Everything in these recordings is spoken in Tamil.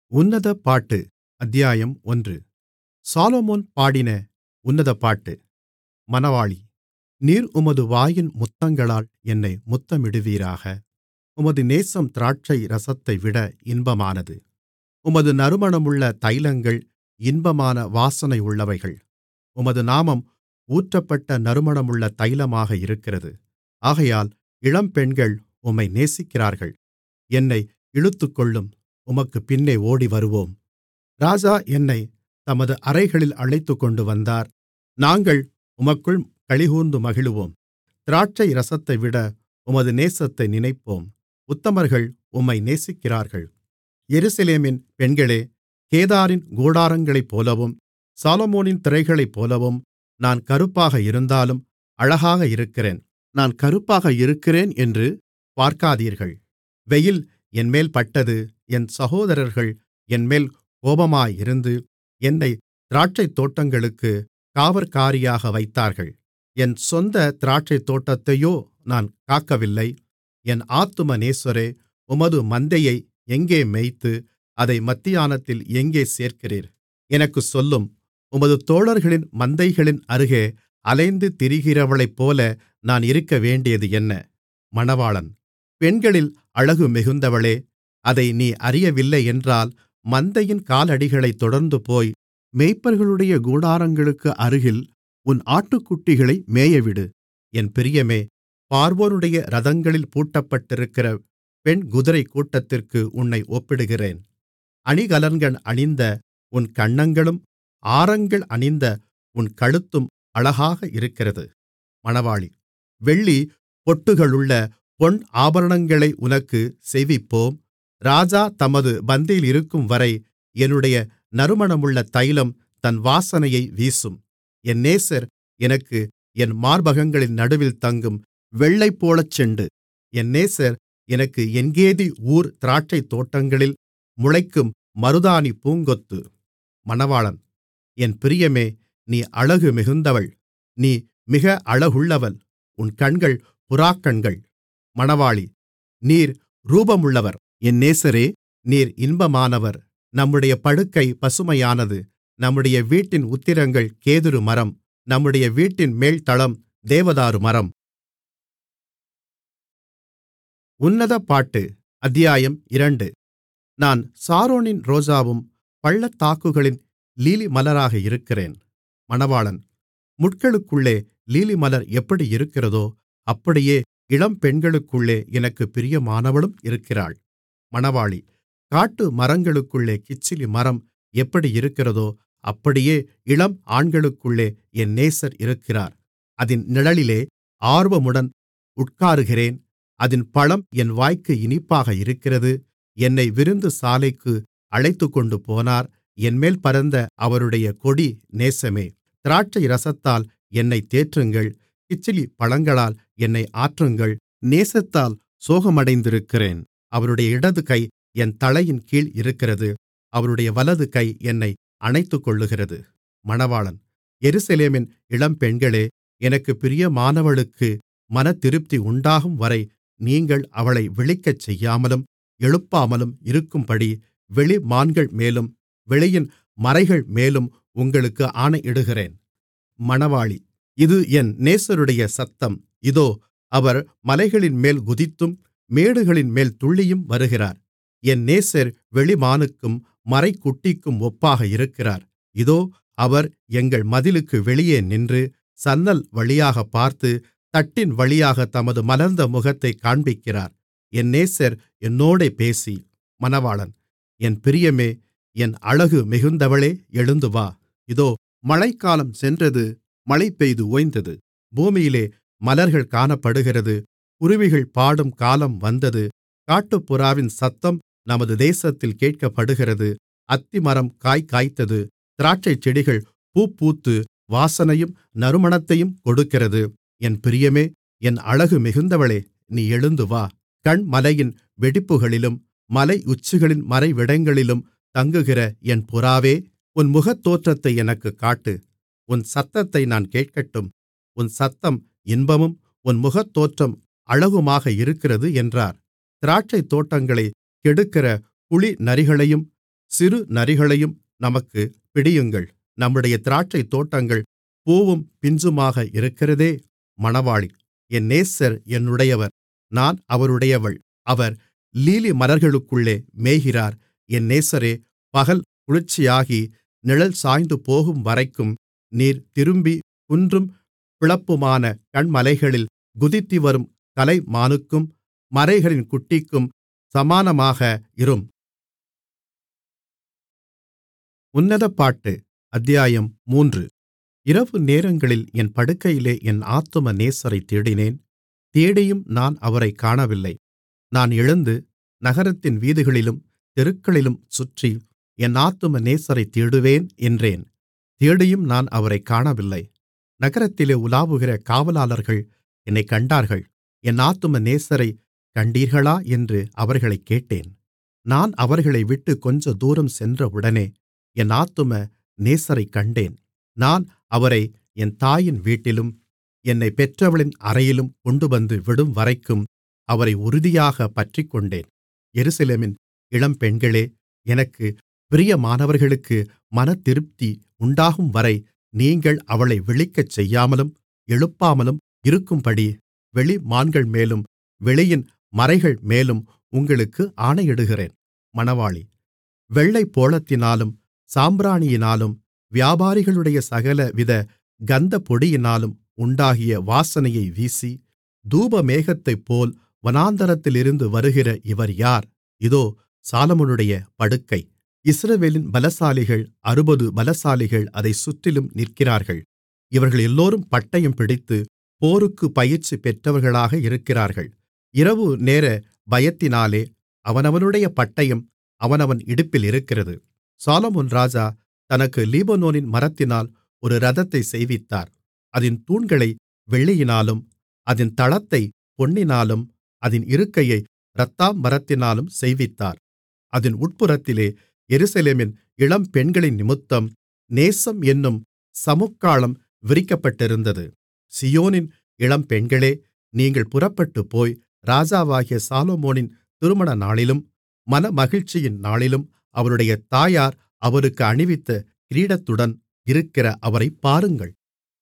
உன்னத பாட்டு அத்தியாயம் 1. சாலொமோன் பாடின உன்னத பாட்டு. மணவாளி. நீர் உமது வாயின் முத்தங்களால் என்னை முத்தமிடுவீராக. உமது நேசம் திராட்சை ரசத்தைவிட இன்பமானது. உமது நறுமணமுள்ள தைலங்கள் இன்பமான வாசனையுள்ளவைகள். உமது நாமம் ஊற்றப்பட்ட நறுமணமுள்ள தைலமாக இருக்கிறது. ஆகையால் இளம்பெண்கள் உம்மை நேசிக்கிறார்கள். என்னை இழுத்துக்கொள்ளும், உமக்குப் பின்னே ஓடிவருவோம். ராஜா என்னைத் தமது அறைகளில் அழைத்துக்கொண்டு வந்தார். நாங்கள் உமக்குள் களிகூர்ந்து மகிழுவோம். திராட்சை ரசத்தைவிட உமது நேசத்தை நினைப்போம். உத்தமர்கள் உம்மை நேசிக்கிறார்கள். எருசலேமின் பெண்களே, கேதாரின் கூடாரங்களைப்போலவும் சாலொமோனின் திரைகளைப்போலவும் நான் கறுப்பாக இருந்தாலும் அழகாக இருக்கிறேன். நான் கறுப்பாக இருக்கிறேன் என்று பார்க்காதீர்கள். வெயில் என்மேல் பட்டது. என் சகோதரர்கள் என்மேல் கோபமாயிருந்து என்னைத் திராட்சைத்தோட்டங்களுக்குக் காவற்காரியாக வைத்தார்கள். என் சொந்த திராட்சைத்தோட்டத்தையோ நான் காக்கவில்லை. என் ஆத்தும நேசரே, உமது மந்தையை எங்கே மேய்த்து அதை மத்தியானத்தில் எங்கே சேர்க்கிறீர்? எனக்குச் சொல்லும். உமது தோழர்களின் மந்தைகளின் அருகே அலைந்து திரிகிறவளைப்போல நான் இருக்கவேண்டியது என்ன? மணவாளன். பெண்களில் அழகு மிகுந்தவளே, அதை நீ அறியவில்லையென்றால் மந்தையின் காலடிகளைத் தொடர்ந்துபோய் மேய்ப்பர்களுடைய கூடாரங்களுக்கு அருகில் உன் ஆட்டுக்குட்டிகளை மேயவிடு. என் பிரியமே, பார்வோனுடைய இரதங்களில் பூட்டப்பட்டிருக்கிற பெண் குதிரைக் கூட்டத்திற்கு உன்னை ஒப்பிடுகிறேன். அணிகலன்கள் அணிந்த உன் கன்னங்களும் ஆரங்கள் அணிந்த உன் கழுத்தும் அழகாக இருக்கிறது. மணவாளி. வெள்ளி பொட்டுகளுள்ள பொன் ஆபரணங்களை உனக்குச் செய்விப்போம். ராஜா தமது பந்தியிலிருக்கும்வரை என்னுடைய நறுமணமுள்ள தைலம் தன் வாசனையை வீசும். என் நேசர் எனக்கு என் மார்பகங்களின் நடுவில் தங்கும் வெள்ளைப்போளச் செண்டு. என் நேசர் எனக்கு எங்கேதி ஊர் திராட்சைத்தோட்டங்களில் முளைக்கும் மருதாணி பூங்கொத்து. மணவாளன். என் பிரியமே, நீ அழகு மிகுந்தவள். நீ மிக அழகுள்ளவள். உன் கண்கள் புறாக்கண்கள். மணவாளி. நீர் ரூபமுள்ளவர். என் நேசரே, நீர் இன்பமானவர். நம்முடைய படுக்கை பசுமையானது. நம்முடைய வீட்டின் உத்திரங்கள் கேதுரு மரம். நம்முடைய வீட்டின் மேல்தளம் தேவதாரு மரம். உன்னத பாட்டு அத்தியாயம் 2. நான் சாரோனின் ரோஜாவும் பள்ளத்தாக்குகளின் லீலி மலராக இருக்கிறேன். மணவாளன். முட்களுக்குள்ளே லீலிமலர் எப்படி இருக்கிறதோ அப்படியே இளம்பெண்களுக்குள்ளே எனக்குப் பிரியமானவளும் இருக்கிறாள். மணவாளி. காட்டு மரங்களுக்குள்ளே கிச்சிலி மரம் எப்படி இருக்கிறதோ அப்படியே இளம் ஆண்களுக்குள்ளே என் நேசர் இருக்கிறார். அதின் நிழலிலே ஆர்வமுடன் உட்காருகிறேன். அதின் பழம் என் வாய்க்கு இனிப்பாக இருக்கிறது. என்னை விருந்து சாலைக்கு அழைத்துக்கொண்டு போனார். என்மேல் பறந்த அவருடைய கொடி நேசமே. திராட்சை ரசத்தால் என்னைத் தேற்றுங்கள். கிச்சிலி பழங்களால் என்னை ஆற்றுங்கள். நேசத்தால் சோகமடைந்திருக்கிறேன். அவருடைய இடது கை என் தலையின் கீழ் இருக்கிறது. அவருடைய வலது கை என்னை அணைத்துக்கொள்ளுகிறது. மணவாளன். எருசலேமின் இளம்பெண்களே, எனக்குப் பிரியமானவளுக்கு மனதிருப்தி உண்டாகும் வரை நீங்கள் அவளை விழிக்கச் செய்யாமலும் எழுப்பாமலும் இருக்கும்படி வெளிமான்கள் மேலும் வெளியின் மரைகள் மேலும் உங்களுக்கு ஆணையிடுகிறேன். மணவாளி. இது என் நேசருடைய சத்தம். இதோ, அவர் மலைகளின்மேல் குதித்தும் மேடுகளின்மேல் துள்ளியும் வருகிறார். என் நேசர் வெளிமானுக்கும் மரைக்குட்டிக்கும் ஒப்பாக இருக்கிறார். இதோ, அவர் எங்கள் மதிலுக்கு வெளியே நின்று சன்னல் வழியாகப் பார்த்து தட்டின் வழியாக தமது மலர்ந்த முகத்தைக் காண்பிக்கிறார். என் நேசர் என்னோடே பேசி. மணவாளன். என் பிரியமே, என் அழகு மிகுந்தவளே, எழுந்து வா. இதோ, மழைக்காலம் சென்றது. மழை பெய்து ஓய்ந்தது. பூமியிலே மலர்கள் காணப்படுகிறது. குருவிகள் பாடும் காலம் வந்தது. காட்டுப்புறாவின் சத்தம் நமது தேசத்தில் கேட்கப்படுகிறது. அத்திமரம் காய் காய்த்தது. திராட்சைச்செடிகள் பூப்பூத்து வாசனையும் நறுமணத்தையும் கொடுக்கிறது. என் பிரியமே, என் அழகு மிகுந்தவளே, நீ எழுந்து வா. கன்மலையின் வெடிப்புகளிலும் மலை உச்சிகளின் மறைவிடங்களிலும் தங்குகிற என் புறாவே, உன் முகத்தோற்றத்தை எனக்குக் காட்டு. உன் சத்தத்தை நான் கேட்கட்டும். உன் சத்தம் இன்பமும் உன் முகத்தோற்றம் அழகுமாக இருக்கிறது என்றார். திராட்சைத்தோட்டங்களைக் கெடுக்கிற குழிநரிகளையும் சிறு நரிகளையும் நமக்குப் பிடியுங்கள். நம்முடைய திராட்சைத் தோட்டங்கள் பூவும் பிஞ்சுமாக இருக்கிறதே. மணவாளி என் நேசர் என்னுடையவர், நான் அவருடையவள். அவர் லீலி மலர்களுக்குள்ளே மேய்கிறார். என் நேசரே, பகல் குளிர்ச்சியாகி நிழல் சாய்ந்து போகும்வரைக்கும் நீர் திரும்பி குன்றும் பிளப்புமான கன்மலைகளில் குதித்துவரும் கலைமானுக்கும் மரைகளின் குட்டிக்கும் சமானமாக இரும். உன்னத பாட்டு. அத்தியாயம் 3. இரவு நேரங்களில் என் படுக்கையிலே என் ஆத்தும நேசரைத் தேடினேன். தேடியும் நான் அவரைக் காணவில்லை. நான் எழுந்து நகரத்தின் வீதிகளிலும் தெருக்களிலும் சுற்றி என் ஆத்தும நேசரைத் தேடுவேன் என்றேன். தேடியும் நான் அவரைக் காணவில்லை. நகரத்திலே உலாவுகிற காவலாளர்கள் என்னைக் கண்டார்கள். என் ஆத்தும நேசரைக் கண்டீர்களா என்று அவர்களைக் கேட்டேன். நான் அவர்களை விட்டு கொஞ்ச தூரம் சென்றவுடனே என் ஆத்தும நேசரைக் கண்டேன். நான் அவரை என் தாயின் வீட்டிலும் என்னைப் பெற்றவளின் அறையிலும் கொண்டுவந்து விடும்வரைக்கும் அவரை உறுதியாகப் பற்றிக்கொண்டேன். எருசலேமின் இளம்பெண்களே, எனக்குப் பிரியமானவர்களுக்கு மனதிருப்தி உண்டாகும்வரை நீங்கள் அவளை விழிக்கச் செய்யாமலும் எழுப்பாமலும் இருக்கும்படி வெளிமான்கள்மேலும் வெளியின் மரைகள்மேலும் உங்களுக்கு ஆணையிடுகிறேன். மணவாளி வெள்ளைப்போளத்தினாலும் சாம்பிராணியினாலும் வியாபாரிகளுடைய சகலவித கந்தப்பொடியினாலும் உண்டாகிய வாசனையை வீசி, தூபமேகத்தைப்போல் வனாந்தரத்திலிருந்து வருகிற இவர் யார்? இதோ சாலொமோனுடைய படுக்கை. இஸ்ரவேலின் பலசாலிகள் 60 பலசாலிகள் அதைச் சுற்றிலும் நிற்கிறார்கள். இவர்கள் எல்லோரும் பட்டயம் பிடித்து போருக்குப் பயிற்சி பெற்றவர்களாக இருக்கிறார்கள். இரவு நேர பயத்தினாலே அவனவனுடைய பட்டயம் அவனவன் இடுப்பில் இருக்கிறது. சாலொமோன் ராஜா தனக்கு லீபனோனின் மரத்தினால் ஒரு இரதத்தைச் செய்வித்தார். அதின் தூண்களை வெள்ளியினாலும் அதின் தளத்தைப் பொன்னினாலும் அதின் இருக்கையை இரத்தாம்பரத்தினாலும் செய்வித்தார். அதின் உட்புறத்திலே எருசலேமின் இளம்பெண்களினிமித்தம் நேசம் என்னும் சமுக்காளம் விரிக்கப்பட்டிருந்தது. சீயோனின் இளம்பெண்களே, நீங்கள் புறப்பட்டுப்போய் ராஜாவாகிய சாலொமோனின் திருமண நாளிலும் மனமகிழ்ச்சியின் நாளிலும் அவருடைய தாயார் அவருக்கு அணிவித்த கிரீடத்துடன் இருக்கிற அவரைப் பாருங்கள்.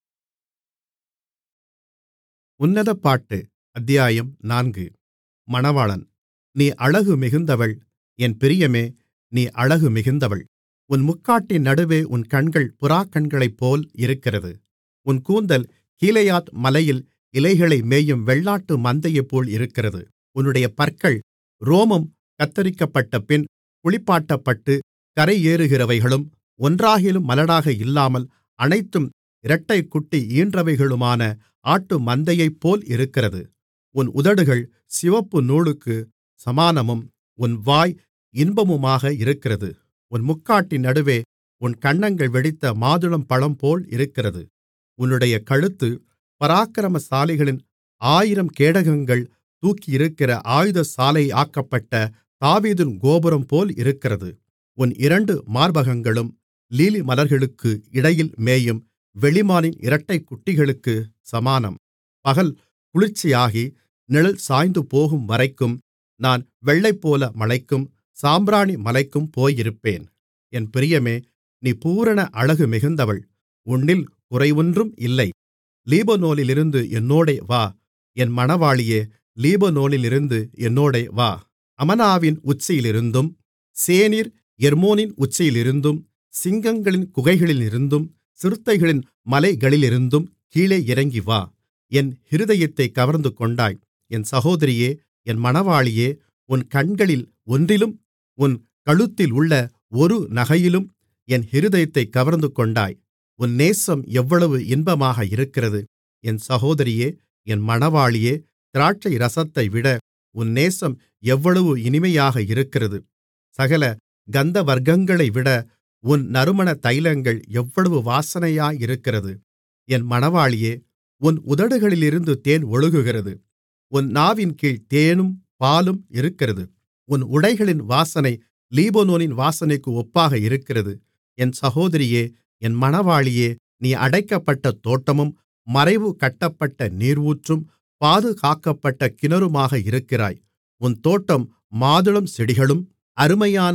உன்னத பாட்டு. அத்தியாயம் 4. மணவாளன் நீ அழகு மிகுந்தவள், என் பிரியமே, நீ அழகு மிகுந்தவள். உன் முக்காட்டின் நடுவே உன் கண்கள் புறாக்கண்களைப்போல் இருக்கிறது. உன் கூந்தல் கீலேயாத் மலையில் இலைகளை மேயும் வெள்ளாட்டு மந்தையைப்போல் இருக்கிறது. உன்னுடைய பற்கள் ரோமம் கத்தரிக்கப்பட்டபின் குளிப்பாட்டப்பட்டு கரையேறுகிறவைகளும் ஒன்றாகிலும் மலடாக இல்லாமல் அனைத்தும் இரட்டைக்குட்டி ஈன்றவைகளுமான ஆட்டு மந்தையைப்போல் இருக்கிறது. உன் உதடுகள் சிவப்பு நூலுக்கு சமானமும் உன் வாய் இன்பமுமாக இருக்கிறது. உன் முக்காட்டின் நடுவே உன் கன்னங்கள் வெடித்த மாதுளம்பழம்போல் இருக்கிறது. உன்னுடைய கழுத்து பராக்கிரமசாலிகளின் 1000 கேடகங்கள் தூக்கியிருக்கிற ஆயுதசாலையாக்கப்பட்ட தாவீதின் கோபுரம்போல் இருக்கிறது. உன் 2 மார்பகங்களும் லீலி மலர்களுக்கு இடையில் மேயும் வெளிமானின் இரட்டைக்குட்டிகளுக்கு சமானம். பகல் குளிர்ச்சியாகி நிழல் சாய்ந்து போகும்வரைக்கும் நான் வெள்ளைப்போள மலைக்கும் சாம்பிராணி மலைக்கும் போயிருப்பேன். என் பிரியமே, நீ பூரண அழகு மிகுந்தவள், உன்னில் குறைவொன்றும் இல்லை. லீபனோனிலிருந்து என்னோடே வா, என் மணவாளியே, லீபனோனிலிருந்து என்னோடே வா. அமனாவின் உச்சியிலிருந்தும் சேனீர் எர்மோனின் உச்சியிலிருந்தும் சிங்கங்களின் குகைகளிலிருந்தும் சிறுத்தைகளின் மலைகளிலிருந்தும் கீழே இறங்கி வா. என் இருதயத்தைக் கவர்ந்து கொண்டாய். என் சகோதரியே, என் மணவாளியே, உன் கண்களில் ஒன்றிலும் உன் கழுத்தில் உள்ள ஒரு நகையிலும் என் இருதயத்தைக் கவர்ந்து கொண்டாய். உன் நேசம் எவ்வளவு இன்பமாக இருக்கிறது. என் சகோதரியே, என் மணவாளியே, திராட்சை ரசத்தைவிட உன் நேசம் எவ்வளவு இனிமையாக இருக்கிறது. சகல கந்தவர்க்கங்களைவிட உன் நறுமண தைலங்கள் எவ்வளவு வாசனையாயிருக்கிறது. என் மணவாளியே, உன் உதடுகளிலிருந்து தேன் ஒழுகுகிறது. உன் நாவின்கீழ் தேனும் பாலும் இருக்கிறது. உன் உடைகளின் வாசனை லீபனோனின் வாசனைக்கு ஒப்பாக இருக்கிறது. என் சகோதரியே, என் மணவாளியே, நீ அடைக்கப்பட்ட தோட்டமும் மறைவு கட்டப்பட்ட நீரூற்றும் பாதுகாக்கப்பட்ட கிணறுமாக இருக்கிறாய். உன் தோட்டம் மாதுளம் செடிகளும் அருமையான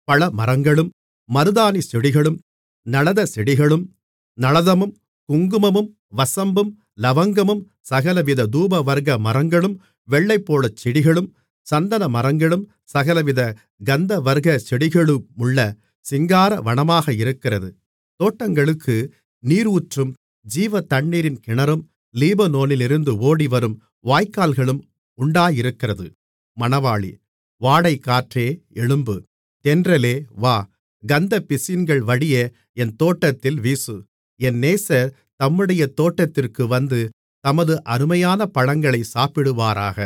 பழமரங்களும் மருதாணி செடிகளும் நளத செடிகளும் நளதமும் குங்குமமும் வசம்பும் லவங்கமும் சகலவித தூபவர்க்க மரங்களும் வெள்ளைப்போளச் செடிகளும் சந்தன மரங்களும் சகலவித கந்தவர்க்க செடிகளுமுள்ள சிங்கார வனமாக இருக்கிறது. தோட்டங்களுக்கு நீரூற்றும் ஜீவதண்ணீரின் கிணறும் லீபனோனிலிருந்து ஓடிவரும் வாய்க்கால்களும் உண்டாயிருக்கிறது. மணவாளி வாடைக்காற்றே எழும்பு, தென்றலே வா, கந்தப்பிசின்கள் வடிய என் தோட்டத்தில் வீசு. என் நேசர் தம்முடைய தோட்டத்திற்கு வந்து தமது அருமையான பழங்களை சாப்பிடுவாராக.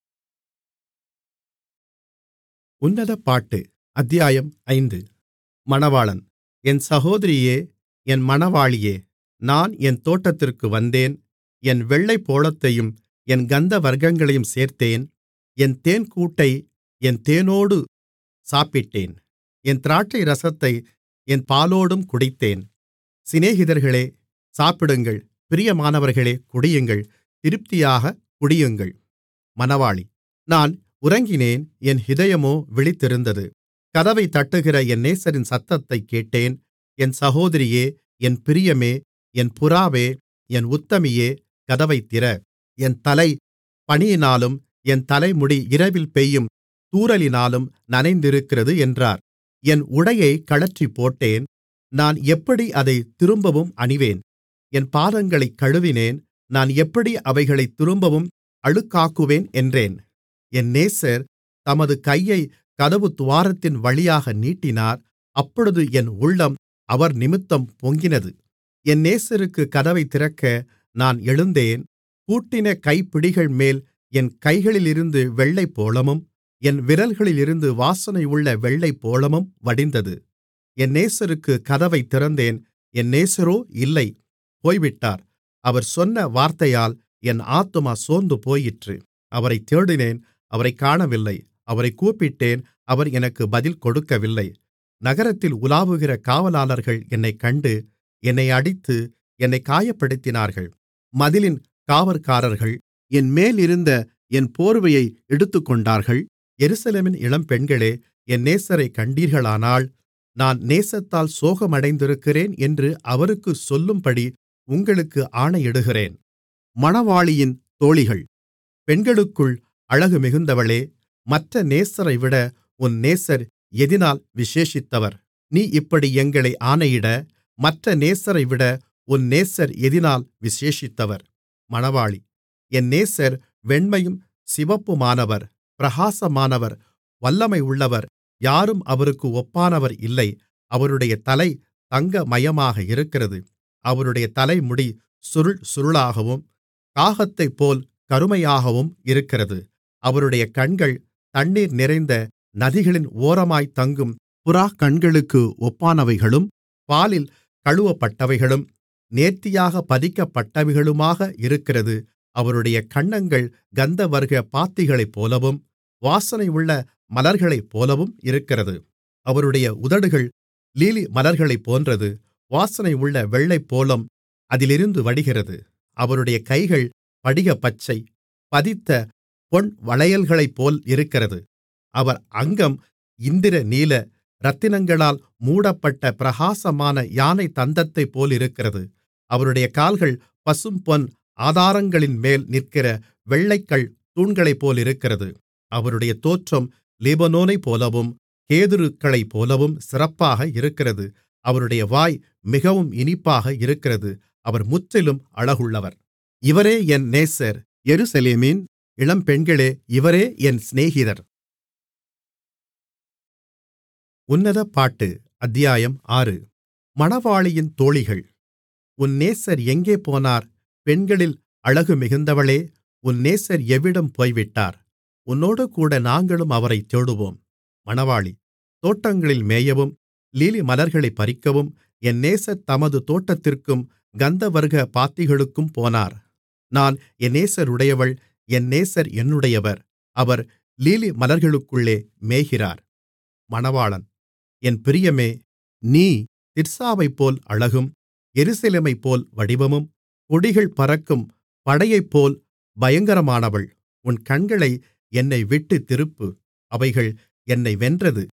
உன்னத பாட்டு. அத்தியாயம் 5. மணவாளன். என் சகோதரியே, என் மணவாளியே, நான் என் தோட்டத்திற்கு வந்தேன். என் வெள்ளைப்போளத்தையும் என் கந்தவர்க்கங்களையும் சேர்த்தேன். என் தேன்கூட்டை என் தேனோடு சாப்பிட்டேன். என் திராட்சை ரசத்தை என் பாலோடும் குடித்தேன். சிநேகிதர்களே, சாப்பிடுங்கள். பிரியமானவர்களே, குடியுங்கள். திருப்தியாகக் குடியுங்கள். மணவாளி. நான் உறங்கினேன், என் இதயமோ விழித்திருந்தது. கதவைத் தட்டுகிற என் நேசரின் சத்தத்தைக் கேட்டேன். என் சகோதரியே, என் பிரியமே, என் புறாவே, என் உத்தமியே, கதவைத் திற. என் தலை பனியினாலும் என் தலைமுடி இரவில் பெய்யும் தூறலினாலும் நனைந்திருக்கிறது என்றார். என் உடையைக் கழற்றிப்போட்டேன். நான் எப்படி அதைத் திரும்பவும் அணிவேன்? என் பாதங்களைக் கழுவினேன். நான் எப்படி அவைகளைத் திரும்பவும் அழுக்காக்குவேன் என்றேன். என் நேசர் தமது கையைக் கதவுத்துவாரத்தின் வழியாக நீட்டினார். அப்பொழுது என் உள்ளம் அவர் நிமித்தம் பொங்கினது. என் நேசருக்குக் கதவைத் திறக்க நான் எழுந்தேன். பூட்டின கைப்பிடிகள்மேல் என் கைகளிலிருந்து வெள்ளைப்போளமும் என் விரல்களிலிருந்து வாசனையுள்ள வெள்ளைப்போளமும் வடிந்தது. என் நேசருக்குக் கதவைத் திறந்தேன். என் நேசரோ இல்லை, போய்விட்டார். அவர் சொன்ன வார்த்தையால் என் ஆத்துமா சோர்ந்து போயிற்று. அவரைத் தேடினேன், அவரைக் காணவில்லை. அவரைக் கூப்பிட்டேன், அவர் எனக்கு பதில் கொடுக்கவில்லை. நகரத்தில் உலாவுகிற காவலாளர்கள் என்னைக் கண்டு என்னை அடித்து என்னைக் காயப்படுத்தினார்கள். மதிலின் காவற்காரர்கள் என்மேலிருந்த என் போர்வையை எடுத்துக்கொண்டார்கள். எருசலேமின் இளம்பெண்களே, என் நேசரைக் கண்டீர்களானால், நான் நேசத்தால் சோகமடைந்திருக்கிறேன் என்று அவருக்குச் சொல்லும்படி உங்களுக்கு ஆணையிடுகிறேன். மணவாளியின் தோழிகள். பெண்களுக்குள் அழகு மிகுந்தவளே, மற்ற நேசரைவிட உன் நேசர் எதினால் விசேஷித்தவர்? நீ இப்படி எங்களை ஆணையிட, மற்ற நேசரைவிட உன் நேசர் எதினால் விசேஷித்தவர்? மணவாளி. என் நேசர் வெண்மையும் சிவப்புமானவர், பிரகாசமானவர், வல்லமையுள்ளவர். யாரும் அவருக்கு ஒப்பானவர் இல்லை. அவருடைய தலை தங்கமயமாக இருக்கிறது. அவருடைய தலைமுடி சுருள் சுருளாகவும் காகத்தைப்போல் கருமையாகவும் இருக்கிறது. அவருடைய கண்கள் தண்ணீர் நிறைந்த நதிகளின் ஓரமாய்த் தங்கும் புறாக்கண்களுக்கு ஒப்பானவைகளும் பாலில் கழுவப்பட்டவைகளும் நேர்த்தியாக பதிக்கப்பட்டவைகளுமாக இருக்கிறது. அவருடைய கன்னங்கள் கந்தவர்க்க பாத்திகளைப்போலவும் வாசனையுள்ள மலர்களைப்போலவும் இருக்கிறது. அவருடைய உதடுகள் லீலி மலர்களைப் போன்றது. வாசனையுள்ள வெள்ளைப்போளம் அதிலிருந்து வடிகிறது. அவருடைய கைகள் படிகப்பச்சை பதித்த பொன் வளையல்களைப்போல் இருக்கிறது. அவர் அங்கம் இந்திரநீல இரத்தினங்களால் மூடப்பட்ட பிரகாசமான யானை தந்தத்தைப் போலிருக்கிறது. அவருடைய கால்கள் பசும்பொன் ஆதாரங்களின்மேல் நிற்கிற வெள்ளைக்கல் தூண்களைப்போலிருக்கிறது. அவருடைய தோற்றம் லீபனோனைப்போலவும் கேதுருக்களைப்போலவும் சிறப்பாக இருக்கிறது. அவருடைய வாய் மிகவும் இனிப்பாக இருக்கிறது. அவர் முற்றிலும் அழகுள்ளவர். இவரே என் நேசர். எருசலேமின் இளம்பெண்களே, இவரே என் சிநேகிதர். உன்னத பாட்டு. அத்தியாயம் 6. மணவாளியின் தோழிகள். உன் நேசர் எங்கே போனார்? பெண்களில் அழகு மிகுந்தவளே, உன் நேசர் எவ்விடம் போய்விட்டார்? உன்னோடுகூட நாங்களும் அவரைத் தேடுவோம். மணவாளி. தோட்டங்களில் மேயவும் லீலி மலர்களைப் பறிக்கவும் என் நேசர் தமது தோட்டத்திற்கும் கந்தவர்க்க பாத்திகளுக்கும் போனார். நான் என் நேசருடையவள், என் நேசர் என்னுடையவர். அவர் லீலி மலர்களுக்குள்ளே மேய்கிறார். மணவாளன். என் பிரியமே, நீ திர்சாவைப்போல் அழகும் எருசலேமைப்போல் வடிவமும் கொடிகள் பறக்கும் படையைப்போல் பயங்கரமானவள். உன் கண்களை என்னை விட்டுத் திருப்பு. அவைகள் என்னை வென்றது.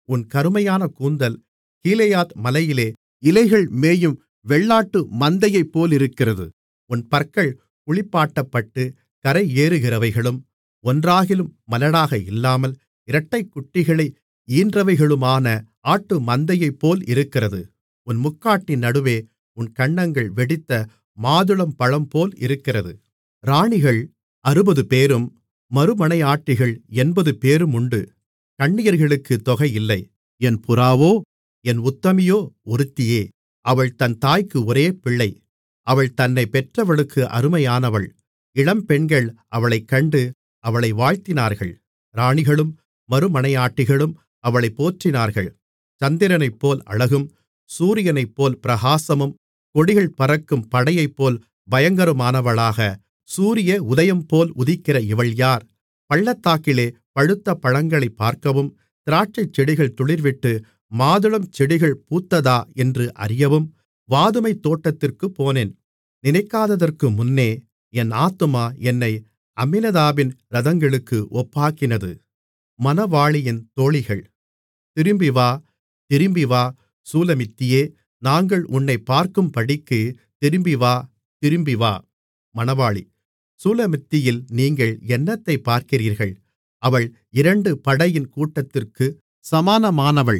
உன் கருமையான கூந்தல் கீலேயாத் மலையிலே இலைகள் மேயும் வெள்ளாட்டு மந்தையைப்போலிருக்கிறது. உன் பற்கள் குளிப்பாட்டப்பட்டு கரையேறுகிறவைகளும் ஒன்றாகிலும் மலடாக இல்லாமல் இரட்டைக்குட்டிகளை ஈன்றவைகளுமான ஆட்டு மந்தையைப்போல் இருக்கிறது. உன் முக்காட்டின் நடுவே உன் கன்னங்கள் வெடித்த மாதுளம்பழம்போல் இருக்கிறது. ராணிகள் 60 பேரும் மறுமனையாட்டிகள் 80 பேரும் உண்டு. கன்னியர்களுக்குத் தொகை இல்லை. என் புறாவோ என் உத்தமியோ ஒருத்தியே. அவள் தன் தாய்க்கு ஒரே பிள்ளை. அவள் தன்னைப் பெற்றவளுக்கு அருமையானவள். இளம்பெண்கள் அவளைக் கண்டு அவளை வாழ்த்தினார்கள். ராணிகளும் மறுமனையாட்டிகளும் அவளைப் போற்றினார்கள். சந்திரனைப்போல் அழகும் சூரியனைப்போல் பிரகாசமும் கொடிகள் பறக்கும் படையைப்போல் பயங்கரமானவளாக சூரிய உதயம்போல் உதிக்கிற இவள் யார்? பள்ளத்தாக்கிலே பழுத்த பழங்களைப் பார்க்கவும் திராட்சைச்செடிகள் துளிர்விட்டு மாதுளம் செடிகள் பூத்ததா என்று அறியவும் வாதுமைத் தோட்டத்திற்குப் போனேன். நினைக்காததற்கு முன்னே என் ஆத்துமா என்னை அம்மினதாபின் இரதங்களுக்கு ஒப்பாக்கினது. மணவாளியின் தோழிகள். திரும்பி வா, திரும்பி வா, சூலமித்தியே, நாங்கள் உன்னைப் பார்க்கும்படிக்கு திரும்பி வா, திரும்பி வா. மணவாளி. சூலமித்தியில் நீங்கள் என்னத்தைப் பார்க்கிறீர்கள்? அவள் 2 படையின் கூட்டத்திற்கு சமானமானவள்.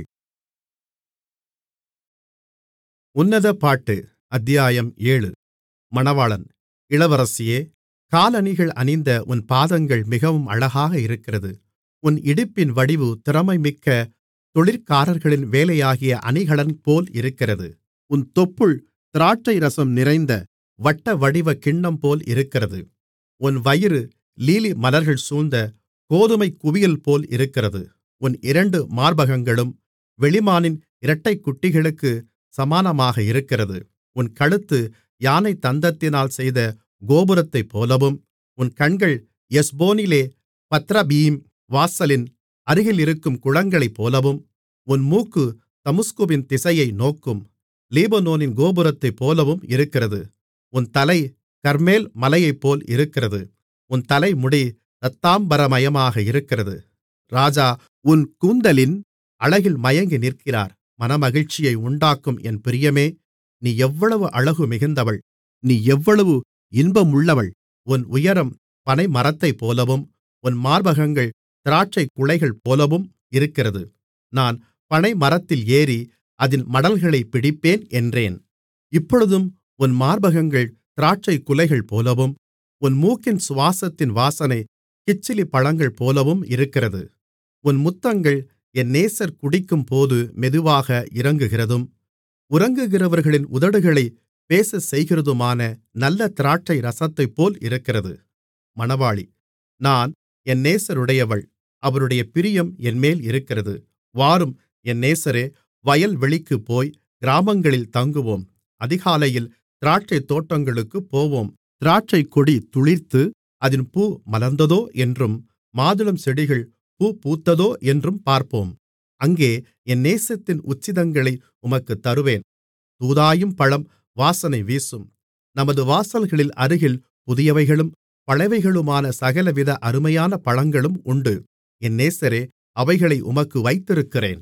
உன்னத பாட்டு. அத்தியாயம் 7. மணவாளன். இளவரசியே, காலணிகள் அணிந்த உன் பாதங்கள் மிகவும் அழகாக இருக்கிறது. உன் இடுப்பின் வடிவு திறமைமிக்க தொழிற்காரர்களின் வேலையாகிய அணிகலன்போல் இருக்கிறது. உன் தொப்புள் திராட்சைரசம் நிறைந்த வட்டவடிவ கிண்ணம்போல் இருக்கிறது. உன் வயிறு லீலி மலர்கள் சூழ்ந்த கோதுமைக் குவியல்போல் இருக்கிறது. உன் 2 மார்பகங்களும் வெளிமானின் இரட்டைக்குட்டிகளுக்கு சமானமாக இருக்கிறது. உன் கழுத்து யானைத் தந்தத்தினால் செய்த கோபுரத்தைப்போலவும் உன் கண்கள் எஸ்போனிலே பத்ரபீம் வாசலின் அருகிலிருக்கும் குளங்களைப்போலவும் உன் மூக்கு தமஸ்குவின் திசையை நோக்கும் லீபனோனின் கோபுரத்தைப்போலவும் இருக்கிறது. உன் தலை கர்மேல் மலையைப்போல் இருக்கிறது. உன் தலைமுடி இரத்தாம்பரமயமாக இருக்கிறது. ராஜா உன் கூந்தலின் அழகில் மயங்கி நிற்கிறார். மனமகிழ்ச்சியை உண்டாக்கும் என் பிரியமே, நீ எவ்வளவு அழகு மிகுந்தவள்! நீ எவ்வளவு இன்பமுள்ளவள்! உன் உயரம் பனைமரத்தைப்போலவும் உன் மார்பகங்கள் திராட்சைக் குலைகள் போலவும் இருக்கிறது. நான் பனைமரத்தில் ஏறி அதின் மடல்களைப் பிடிப்பேன் என்றேன். இப்பொழுதும் உன் மார்பகங்கள் திராட்சைக் குலைகள் போலவும் உன் மூக்கின் சுவாசத்தின் வாசனை கிச்சிலிப் பழங்கள் போலவும் இருக்கிறது. உன் முத்தங்கள் என் நேசர் குடிக்கும்போது மெதுவாக இறங்குகிறதும் உறங்குகிறவர்களின் உதடுகளைப் பேசச்செய்கிறதுமான நல்ல திராட்சை ரசத்தைப்போல் இருக்கிறது. மணவாளி. நான் என் நேசருடையவள். அவருடைய பிரியம் என்மேல் இருக்கிறது. வாரும் என் நேசரே, வயல்வெளிக்குப் போய் கிராமங்களில் தங்குவோம். அதிகாலையில் திராட்சைத் தோட்டங்களுக்குப் போவோம். திராட்சைக்கொடி துளிர்த்து அதின் பூ மலர்ந்ததோ என்றும் மாதுளம் செடிகள் பூ பூத்ததோ என்றும் பார்ப்போம். அங்கே என் நேசத்தின் உச்சிதங்களை உமக்குத் தருவேன். தூதாயும் பழம் வாசனை வீசும். நமது வாசல்களில் அருகில் புதியவைகளும் பழையவைகளுமான சகலவித அருமையான பழங்களும் உண்டு. என் நேசரே, அவைகளை உமக்கு வைத்திருக்கிறேன்.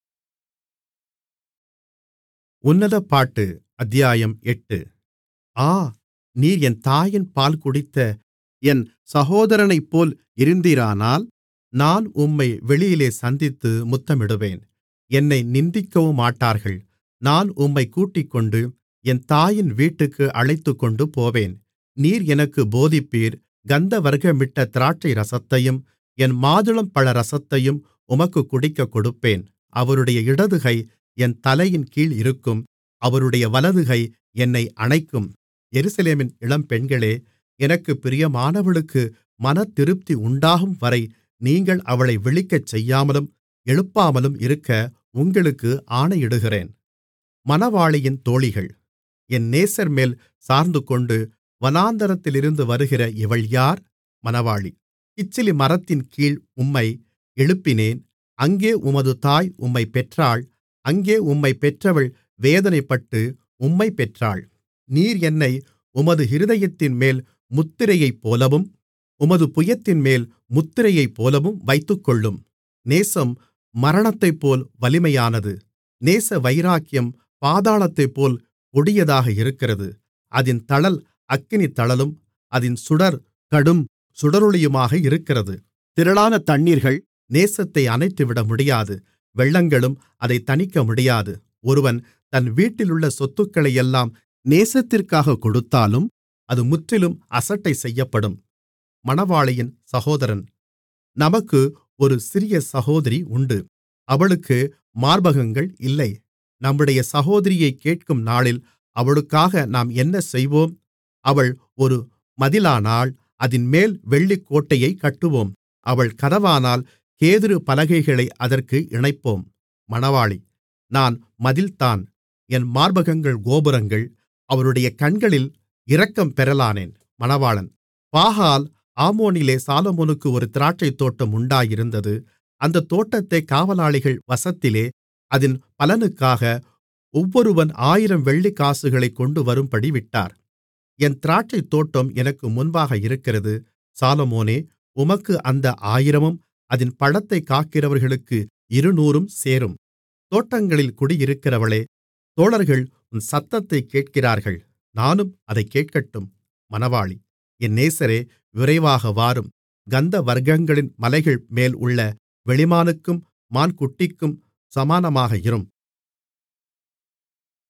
உன்னத பாட்டு. அத்தியாயம் 8. ஆ, நீர் என் தாயின் பால் குடித்த என் சகோதரனைப்போல் இருந்தீரானால் நான் உம்மை வெளியிலே சந்தித்து முத்தமிடுவேன். என்னை நிந்திக்கவுமாட்டார்கள். நான் உம்மைக் கூட்டிக்கொண்டு என் தாயின் வீட்டுக்கு அழைத்துக்கொண்டு போவேன். நீர் எனக்குப் போதிப்பீர். கந்தவர்க்கமிட்ட திராட்சை ரசத்தையும் என் மாதுளம்பழ ரசத்தையும் உமக்குக் குடிக்கக் கொடுப்பேன். அவருடைய இடதுகை என் தலையின் கீழ் இருக்கும். அவருடைய வலதுகை என்னை அணைக்கும். எருசலேமின் இளம்பெண்களே, எனக்குப் பிரியமானவளுக்கு மனதிருப்தி உண்டாகும் வரை நீங்கள் அவளை விழிக்கச் செய்யாமலும் எழுப்பாமலும் இருக்க உங்களுக்கு ஆணையிடுகிறேன். மணவாளியின் தோழிகள். என் நேசர்மேல் சார்ந்துகொண்டு வனாந்தரத்திலிருந்து வருகிற இவள் யார்? மணவாளி. கிச்சிலி மரத்தின் கீழ் உம்மை எழுப்பினேன். அங்கே உமது தாய் உம்மைப் பெற்றாள். அங்கே உம்மைப் பெற்றவள் வேதனைப்பட்டு உம்மைப் பெற்றாள். நீர் என்னை உமது இருதயத்தின்மேல் முத்திரையைப்போலவும் உமது புயத்தின்மேல் முத்திரையைப்போலவும் வைத்துக்கொள்ளும். நேசம் மரணத்தைப்போல் வலிமையானது. நேசவைராக்கியம் பாதாளத்தைப்போல் கொடியதாக இருக்கிறது. அதின் தழல் அக்கினித்தழலும் அதின் சுடர் கடும் சுடரொளியுமாக இருக்கிறது. திரளான தண்ணீர்கள் நேசத்தை அணைத்துவிட முடியாது. வெள்ளங்களும் அதைத் தணிக்க முடியாது. ஒருவன் தன் வீட்டிலுள்ள சொத்துக்களையெல்லாம் நேசத்திற்காகக் கொடுத்தாலும் அது முற்றிலும் அசட்டை செய்யப்படும். மணவாளியின் சகோதரன். நமக்கு ஒரு சிறிய சகோதரி உண்டு. அவளுக்கு மார்பகங்கள் இல்லை. நம்முடைய சகோதரியைக் கேட்கும் நாளில் அவளுக்காக நாம் என்ன செய்வோம்? அவள் ஒரு மதிலானால் அதின்மேல் வெள்ளிக்கோட்டையைக் கட்டுவோம். அவள் கதவானால் கேதுரு பலகைகளை அதற்கு இணைப்போம். மணவாளி. நான் மதில்தான், என் மார்பகங்கள் கோபுரங்கள். அவருடைய கண்களில் இரக்கம் பெறலானேன். மணவாளன். பாகால் ஆமோனிலே சாலொமோனுக்கு ஒரு திராட்சைத்தோட்டம் உண்டாயிருந்தது. அந்தத் தோட்டத்தைக் காவலாளிகள் வசத்திலே அதின் பலனுக்காக ஒவ்வொருவன் 1000 வெள்ளிக்காசுகளைக் கொண்டுவரும்படி விட்டார். என் திராட்சைத்தோட்டம் எனக்கு முன்பாக இருக்கிறது. சாலொமோனே, உமக்கு அந்த 1000ம் அதின் பழத்தைக் காக்கிறவர்களுக்கு 200ம் சேரும். தோட்டங்களில் குடியிருக்கிறவளே, தோழர்கள் உன் சத்தத்தைக் கேட்கிறார்கள். நானும் அதைக் கேட்கட்டும். மணவாளி. என் நேசரே, விரைவாக வாரும். கந்தவர்க்கங்களின் மலைகள் மேல் உள்ள வெளிமானுக்கும் மான்குட்டிக்கும் சமானமாக இரும்.